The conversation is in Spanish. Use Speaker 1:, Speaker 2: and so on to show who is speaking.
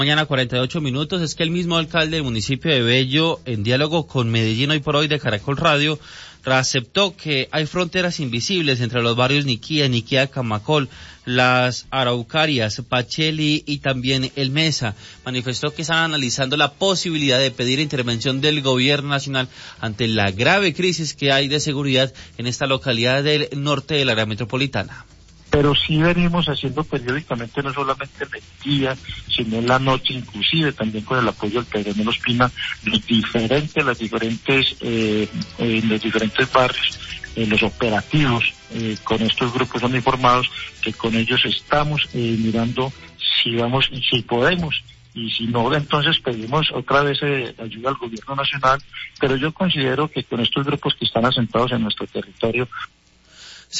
Speaker 1: Mañana 48 minutos, es que el mismo alcalde del municipio de Bello, en diálogo con Medellín Hoy por Hoy de Caracol Radio, aceptó que hay fronteras invisibles entre los barrios Niquía, Camacol, Las Araucarias, Pacheli y también El Mesa. Manifestó que están analizando la posibilidad de pedir intervención del gobierno nacional ante la grave crisis que hay de seguridad en esta localidad del norte de la área metropolitana.
Speaker 2: Pero sí venimos haciendo periódicamente, no solamente en el día, sino en la noche, inclusive también con el apoyo del Pedro Ospina, en los diferentes barrios, los operativos con estos grupos uniformados, que con ellos estamos mirando si podemos, y si no, entonces pedimos otra vez ayuda al gobierno nacional, pero yo considero que con estos grupos que están asentados en nuestro territorio